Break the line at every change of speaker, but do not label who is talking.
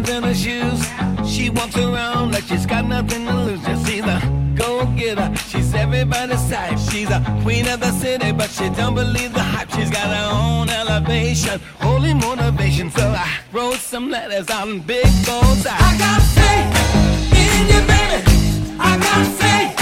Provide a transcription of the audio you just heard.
diamonds in her shoes. She walks around like she's got nothing to lose. Just see the go-getter, she's everybody's type. She's a queen of the city, but she don't believe the hype. She's got her own elevation, holy motivation. So I wrote some letters on big bullseye.
I got faith in you, baby. I got faith.